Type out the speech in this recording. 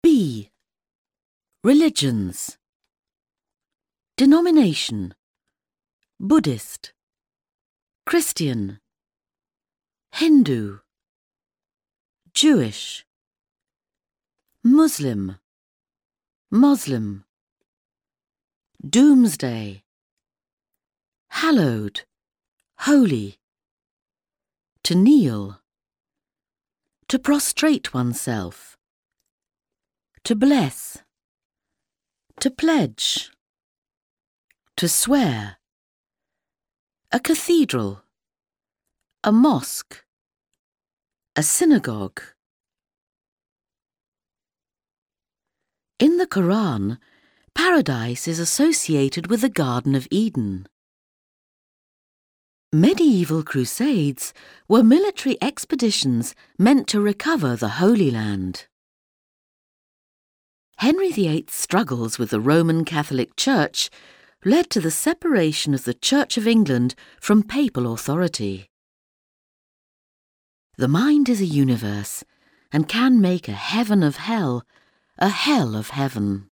B. Religions. Denomination: Buddhist, Christian, Hindu, Jewish, Muslim, Moslem, Doomsday, hallowed, holy, to kneel, to prostrate oneself, to bless, to pledge, to swear, a cathedral, a mosque, a synagogue. In the Quran, paradise is associated with the Garden of Eden. Medieval crusades were military expeditions meant to recover the Holy Land. Henry VIII's struggles with the Roman Catholic Church led to the separation of the Church of England from papal authority. The mind is a universe and can make a heaven of hell, a hell of heaven.